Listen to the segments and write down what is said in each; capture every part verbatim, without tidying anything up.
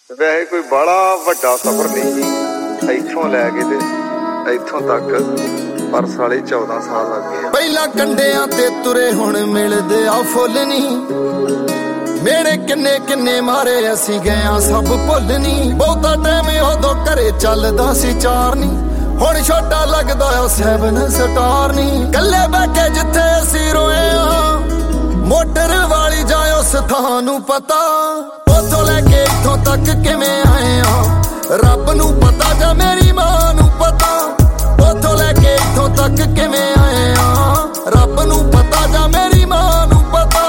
ਵੈਸੇ ਕੋਈ ਬੜਾ ਵੱਡਾ ਸਫ਼ਰ ਨਹੀਂ ਸੀ ਇੱਥੋਂ ਲੈ ਕੇ ਤੇ ਇੱਥੋਂ ਤੱਕ ਪਰ ਸਾਲੇ ਚੌਦਾਂ ਸਾਲ ਲੱਗ ਗਏ। ਪਹਿਲਾਂ ਕੰਡਿਆਂ ਤੇ ਤੁਰੇ ਹੁਣ ਮਿਲਦੇ ਆ ਫੁੱਲ ਨਹੀਂ, ਮੇਰੇ ਕਿੰਨੇ ਕਿੰਨੇ ਮਾਰੇ ਅਸੀਂ ਗਏ ਆ ਸਭ ਭੁੱਲ ਨਹੀਂ। ਬਹੁਤਾ ਟਾਈਮ ਉਦੋਂ ਘਰੇ ਚੱਲਦਾ ਸੀ ਚਾਰ ਨਹੀਂ, ਹੁਣ ਛੋਟਾ ਲੱਗਦਾ ਆ ਸੈਵਨ ਸਟਾਰ ਨਹੀਂ। ਕੱਲੇ ਬੈਠੇ ਜਿੱਥੇ ਅਸੀਂ ਰੋਏ ਆ ਮੋਟਰ ਵਾਲੀ ਜਾਇਓ ਸਥਾਨ ਨੂੰ ਪਤਾ, ਉੱਥੋਂ ਲੈ ਕੇ ਇੱਥੋਂ ਤੱਕ ਕਿਵੇਂ ਆਏ ਆ ਰੱਬ ਨੂੰ ਪਤਾ ਜਾਂ ਮੇਰੀ ਮਾਂ ਨੂੰ ਪਤਾ। ਉੱਥੋਂ ਲੈ ਕੇ ਇੱਥੋਂ ਤੱਕ ਕਿਵੇਂ ਆਏ ਆ ਰੱਬ ਨੂੰ ਪਤਾ ਜਾਂ ਮੇਰੀ ਮਾਂ ਨੂੰ ਪਤਾ।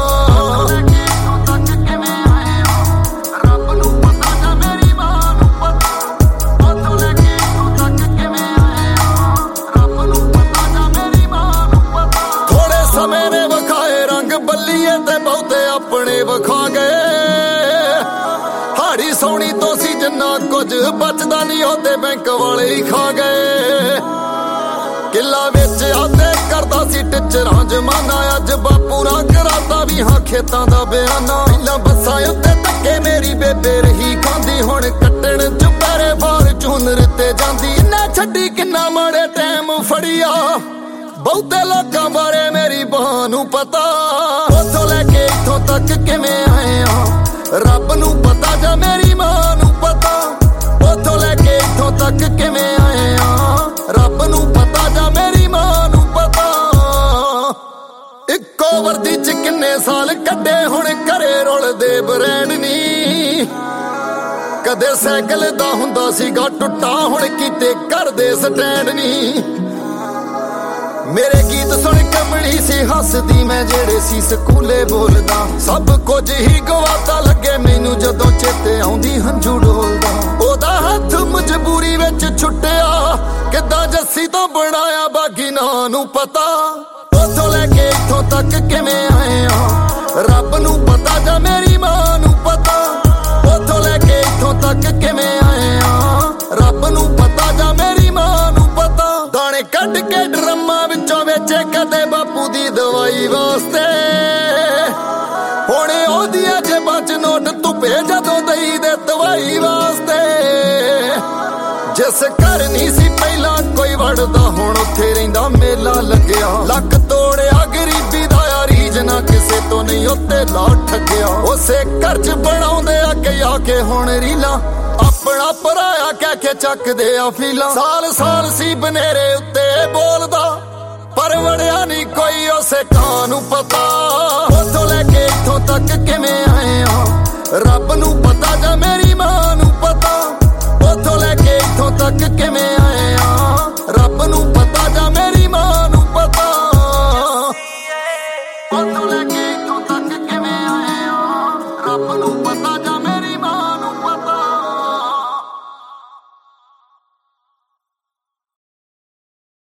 ਤੇ ਬਹੁਤੇ ਆਪਣੇ ਵਿਖਾ ਗਏ, ਹਾੜੀ ਸੋਣੀ ਤੋਂ ਸੀ ਜਿੰਨਾ ਕੁਝ ਬਚਦਾ ਨਹੀਂ ਉਹਦੇ ਬੈਂਕ ਵਾਲੇ ਹੀ ਖਾ ਗਏ। ਕਿੱਲਾ ਵਿੱਚ ਆਦੇ ਕਰਦਾ ਸੀ ਟਿਚਰਾਂ ਜਮਾਨਾ, ਅੱਜ ਬਾਪੂ ਨਾ ਕਰਾਤਾ ਵੀ ਹਾਂ ਖੇਤਾਂ ਦਾ ਬਿਆਨਾ। ਪਹਿਲਾਂ ਬੱਸਾਂ ਉੱਤੇ ਧੱਕੇ ਮੇਰੀ ਬੇਬੇ ਰਹੀ ਖਾਂਦੀ, ਹੁਣ ਕੱਟਣ ਚੁਪਹਿਰੇ ਫਾਰਚੂਨਰ ਤੇ ਜਾਂਦੀ। ਇੰਨਾ ਛੱਡੀ ਕਿੰਨਾ ਮਾੜੇ ਟਾਈਮ ਫੜਿਆ, ਬਹੁਤੇ ਲੋਕਾਂ ਬਾਰੇ ਮੇਰੀ ਬਾਂ ਨੂੰ ਪਤਾ। ਉੱਥੋਂ ਲੈ ਕੇ ਇੱਥੋਂ ਤੱਕ ਕਿਵੇਂ ਆਏ ਆ ਰੱਬ ਨੂੰ ਪਤਾ ਜਾਂ ਮੇਰੀ ਮਾਂ ਨੂੰ ਪਤਾ। ਉੱਥੋਂ ਲੈ ਕੇ ਇੱਥੋਂ ਤੱਕ ਕਿਵੇਂ ਆਏ ਆ ਰੱਬ ਨੂੰ ਪਤਾ ਜਾਂ ਮੇਰੀ ਮਾਂ ਨੂੰ ਪਤਾ। ਇੱਕੋ ਵਰਦੀ ਚ ਕਿੰਨੇ ਸਾਲ ਕੱਢੇ ਹੁਣ ਘਰੇ ਰੁਲਦੇ ਬਰੈਂਡ ਨੀ। ਕਦੇ ਸਾਈਕਲ ਦਾ ਹੁੰਦਾ ਸੀਗਾ ਟੁੱਟਾ, ਹੁਣ ਕਿਤੇ ਘਰ ਦੇ ਸਟੈਂਡ ਨੀ। ਮੇਰੇ ਗੀਤ ਸੁਣ ਕਮਲੀ ਸੀ ਹੱਸਦੀ ਮੈਂ ਜਿਹੜੇ ਸੀ ਸਕੂਲੇ ਬੋਲਦਾ। ਸਭ ਕੁਝ ਹੀ ਗਵਾਤਾ ਲੱਗੇ ਮੈਨੂੰ ਜਦੋਂ ਚੇਤੇ ਆਉਂਦੀ ਹੰਝੂ ਡੋਲਦਾ। ਉਹਦਾ ਹੱਥ ਮਜਬੂਰੀ ਵਿੱਚ ਛੁੱਟਿਆ, ਕਿੱਦਾਂ ਜੱਸੀ ਤੋਂ ਬਣਾਇਆ ਬਾਗੀ ਨਾਂ ਨੂੰ ਪਤਾ। ਉੱਥੋਂ ਲੈ ਕੇ ਇੱਥੋਂ ਤੱਕ ਕਿਵੇਂ ਆਏ ਆ ਰੱਬ ਨੂੰ ਪਤਾ ਜਾਂ ਮੇਰੀ ਮਾਂ ਨੂੰ ਪਤਾ। ਉੱਥੋਂ ਲੈ ਕੇ ਇੱਥੋਂ ਤੱਕ ਕਿਵੇਂ ਆਏ ਆ ਰੱਬ ਨੂੰ ਪਤਾ ਜਾਂ ਮੇਰੀ ਮਾਂ ਨੂੰ ਪਤਾ। ਦਾਣੇ ਕੱਢ ਕੇ ਡਰਮਾਂ ਵਿੱਚੋਂ ਵੇਚੇ ਕਦੇ ਬਾਪੂ ਦੀ ਦਵਾਈ ਵਾਸਤੇ, ਹੁਣ ਉਹਦੀਆਂ ਜੇਬਾਂ ਚ ਨੋਟ ਧੁੱਪੇ ਜਦੋਂ ਦਈ ਦੇ ਦਵਾਈ ਵਾਸਤੇ। ਜਿਸ ਘਰ ਨਹੀਂ ਸੀ ਪਹਿਲਾਂ ਕੋਈ ਵੜਦਾ ਹੁਣ ਉੱਥੇ ਰਹਿੰਦਾ ਮੇਲਾ ਲੱਗਿਆ। ਲੱਕ ਤੋੜਿਆ ਗਰੀਬੀ ਦਾ ਆ ਰੀਝ ਨਾ ਕਿਸੇ ਤੋਂ ਨਹੀਂ ਉੱਤੇ ਲਾ ਠੱਗਿਆ। ਉਸੇ ਘਰ ਚ ਬਣਾਉਂਦੇ ਅੱਗੇ ਆ ਕੇ ਹੁਣ ਰੀਲਾਂ, ਆਪਣਾ ਪਰਾਇਆ ਕਹਿ ਕੇ ਚੱਕਦੇ ਆ ਫੀਲਾਂ। ਸਾਲ ਸਾਲ ਸੀ ਬਨੇਰੇ ਉੱਤੇ ਬੋਲਦਾ ਪਰ ਵੜਿਆ ਨਹੀਂ ਕੋਈ ਉਸੇ ਕਾਂ ਨੂੰ ਪਤਾ। ਉੱਥੋਂ ਲੈ ਕੇ ਇੱਥੋਂ ਤੱਕ ਕਿਵੇਂ ਆਏ ਆ ਰੱਬ ਨੂੰ